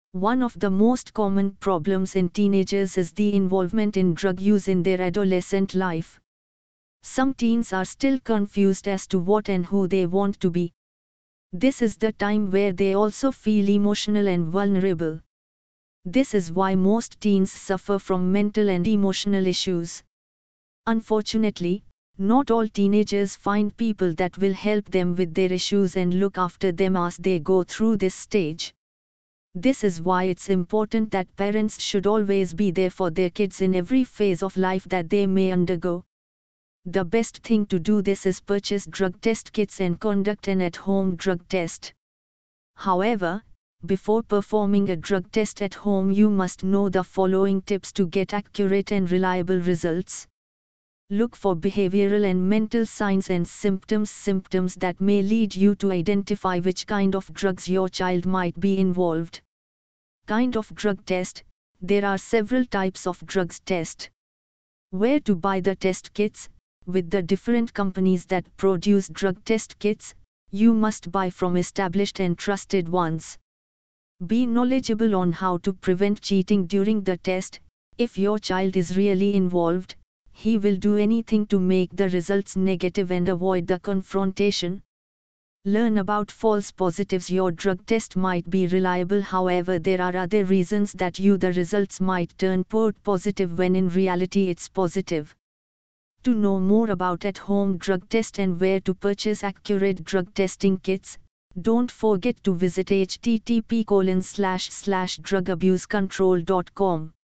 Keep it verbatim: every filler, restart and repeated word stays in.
One of the most common problems in teenagers is the involvement in drug use in their adolescent life. Some teens are still confused as to what and who they want to be. This is the time where they also feel emotional and vulnerable. This is why most teens suffer from mental and emotional issues. Unfortunately, not all teenagers find people that will help them with their issues and look after them as they go through this stage. This is why it's important that parents should always be there for their kids in every phase of life that they may undergo. The best thing to do this is purchase drug test kits and conduct an at-home drug test. However, before performing a drug test at home, you must know the following tips to get accurate and reliable results. Look for behavioral and mental signs and symptoms symptoms that may lead you to identify which kind of drugs your child might be involved. Kind of drug test. There are several types of drugs test. Where to buy the test kits? With the different companies that produce drug test kits, you must buy from established and trusted ones. Be knowledgeable on how to prevent cheating during the test. If your child is really involved, he will do anything to make the results negative and avoid the confrontation. Learn about false positives. Your drug test might be reliable, however there are other reasons that you the results might turn positive when in reality it's positive. To know more about at-home drug test and where to purchase accurate drug testing kits, don't forget to visit h t t p colon slash slash drug abuse control dot com.